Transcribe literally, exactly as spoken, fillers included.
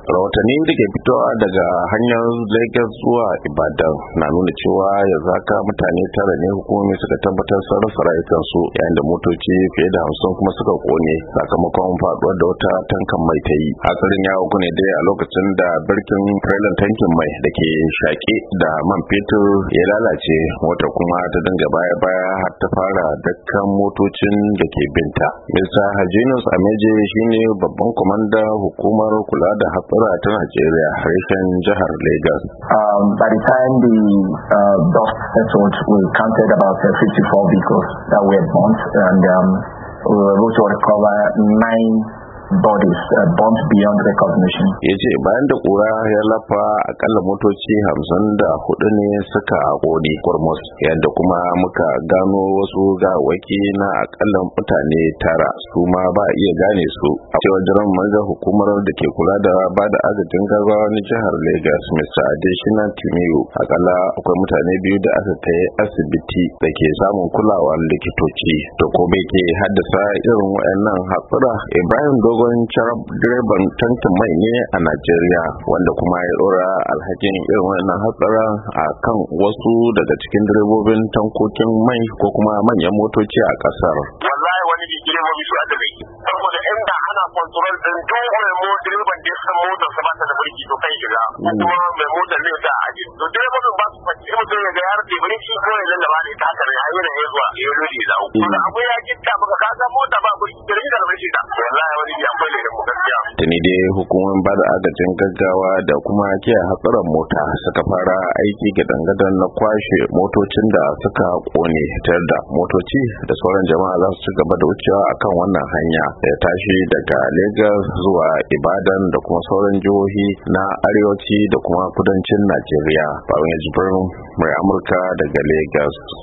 rahotanni da ke fitowa daga hanyar Lagos zuwa Ibadan na nuna cewa yanzu haka mutane tara ne hukumomi suka tabbatar sun rasa rayukansu, yayin da motoci fiye da hamsin kuma suka kone sakamakon faduwar da wata tankan mai ta yi. Hatsarin ya auku ne dai a lokacin da birkin trailer tankin mai da ke shaƙe da man fetur ya lalace, wata kuma ta dinga baya-baya har ta fara dakkan motocin da ke binta. Mister Hajinus Ameje shine babban kwamandan hukumar kula da hatsura ta Najeriya reshen jihar Lagos. Um, by the time the uh, dust settled, we counted about uh, fifty-four vehicles that were burnt, and um, we were able to recover nine bodies uh, burnt beyond recognition. Ya ce bayan da kura ya lafa, akalla motoci hamsin da hudu ne suka kone kurmus, yadda kuma muka gano wasu gawaki na akalla mutane tara, su ma ba iya gane su. A cewar jiran manajan hukumar da ke kula da ba da agajin gaggawa na jihar Lagos, Mister Adesina Timiyu, akalla akwai mutane biyu da aka kai asibiti da ke samun kulawar likitoci. To ko bai ke haddasa irin waɗannan hatsura? Ibrahim Dogo Charab direban tankin mai ne a Najeriya, wanda kuma ya dora alhakin irin wannan hatsara a kan wasu daga cikin direbobin tankokin mai ko kuma manyan motoci a kasar. Wallahi wani direbobi su aka zai, saboda inda ana control din duk mai mo direban da san motar sa ba ta da birki to kai shiga, ko kuma mai motar ne ta aje. To direbobin ba su fadi mutum ya ga yar da birki ko ya lallaba ne ta haka ne ayi ne ya zuwa ya lodi da ku. To abu ya kitta maka kaga mota ba birki birki da birki da. Wallahi wani ya akwai ne mu gaskiya. Tuni dai hukumomin ba da agajin gaggawa da kuma kiyaye hatsarin mota suka fara aiki ga dangadan na kwashe motocin da suka kone, ta da motoci da sauran jama'a za su ci gaba da wucewa akan wannan hanya da ya tashi daga Lagos zuwa Ibadan da kuma sauran jihohi na arewaci da kuma kudancin Najeriya. Babban Jibrin, mai Amurka daga Lagos.